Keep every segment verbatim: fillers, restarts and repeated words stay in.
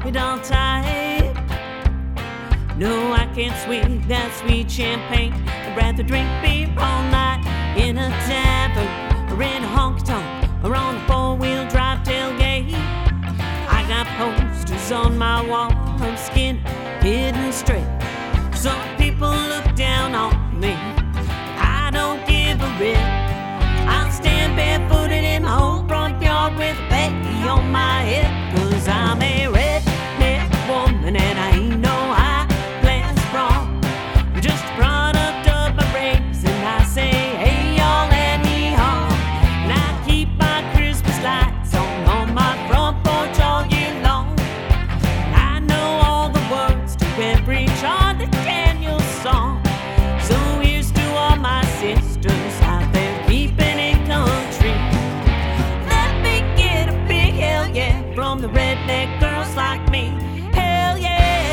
it all tight. No, I can't sweet that sweet champagne. I'd rather drink beer all night in a tavern or in a honky-tonk or on a four-wheel drive tailgate. I got posters on my wall of skin hidden straight. Some people look down on me, I don't give a rip. I'll stand barefooted in my old front yard with a baby on my hip. Cause I'm a redneck woman and I ain't no high-class broad. I'm just a product of my race and I say, hey y'all and yee-haw. And I keep my Christmas lights on on my front porch all year long. And I know all the words to every Charlie Daniels song. So here's to all my sisters out there keeping it country. Let me get a big hell yeah from the redneck girls like me. Hell yeah.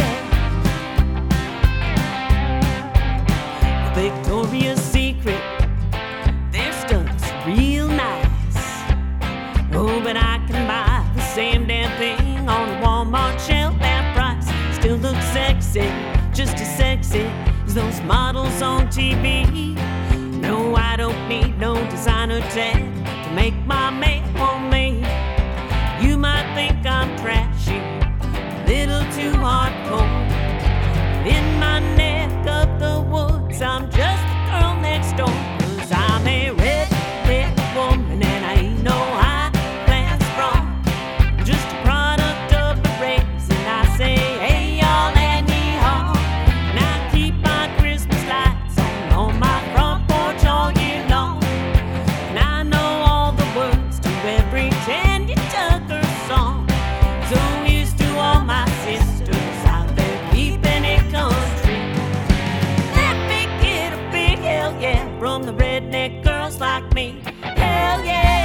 Victoria's Secret, their stuff's real nice. Oh, but I can buy the same damn thing on a Walmart shelf at price. Still looks sexy, just as sexy as those models on T V. No, I don't need no designer tag to make my man want me. You might think I'm trashy, a little too hardcore. In my neck of the woods, I'm just the girl next door. Cause I'm a redneck woman and I ain't no high-class broad. I'm just a product of the race and I say, hey y'all and yee-haw. And I keep my Christmas lights on on my front porch all year long. And I know all the words to every Tanya Tucker song. So here's to all my sisters out there keeping it country. Let me get a big hell yeah from the redneck girls like me. Hell yeah.